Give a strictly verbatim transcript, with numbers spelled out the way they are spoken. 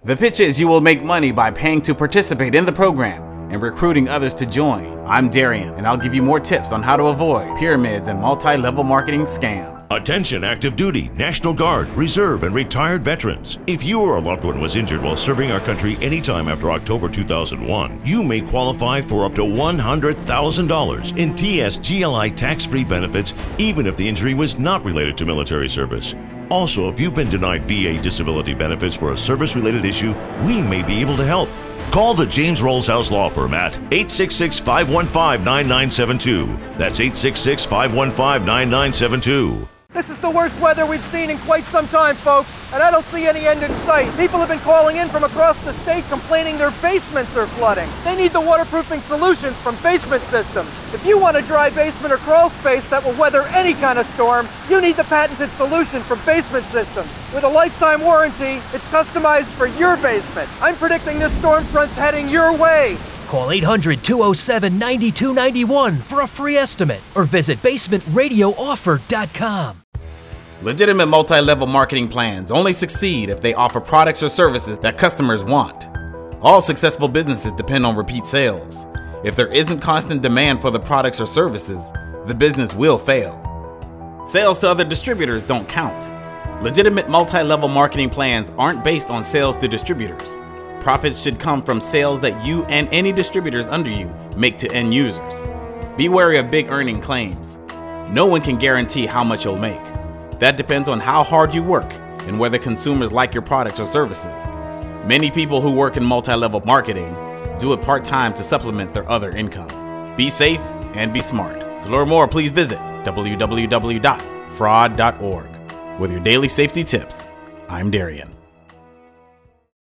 The pitch is you will make money by paying to participate in the program and recruiting others to join. I'm Darian, and I'll give you more tips on how to avoid pyramids and multi-level marketing scams. Attention active duty, National Guard, Reserve, and retired veterans. If you or a loved one was injured while serving our country anytime after October two thousand one, you may qualify for up to one hundred thousand dollars in T S G L I tax-free benefits, even if the injury was not related to military service. Also, if you've been denied V A disability benefits for a service-related issue, we may be able to help. Call the James Rolls House Law Firm at eight six six, five one five, nine nine seven two. That's eight six six, five one five, nine nine seven two. This is the worst weather we've seen in quite some time, folks, and I don't see any end in sight. People have been calling in from across the state complaining their basements are flooding. They need the waterproofing solutions from Basement Systems. If you want a dry basement or crawl space that will weather any kind of storm, you need the patented solution from Basement Systems. With a lifetime warranty, it's customized for your basement. I'm predicting this storm front's heading your way. Call eight hundred, two oh seven, nine two nine one for a free estimate or visit basement radio offer dot com. Legitimate multi-level marketing plans only succeed if they offer products or services that customers want. All successful businesses depend on repeat sales. If there isn't constant demand for the products or services, the business will fail. Sales to other distributors don't count. Legitimate multi-level marketing plans aren't based on sales to distributors. Profits should come from sales that you and any distributors under you make to end users. Be wary of big earning claims. No one can guarantee how much you'll make. That depends on how hard you work and whether consumers like your products or services. Many people who work in multi-level marketing do it part-time to supplement their other income. Be safe and be smart. To learn more, please visit w w w dot fraud dot org. With your daily safety tips, I'm Darian.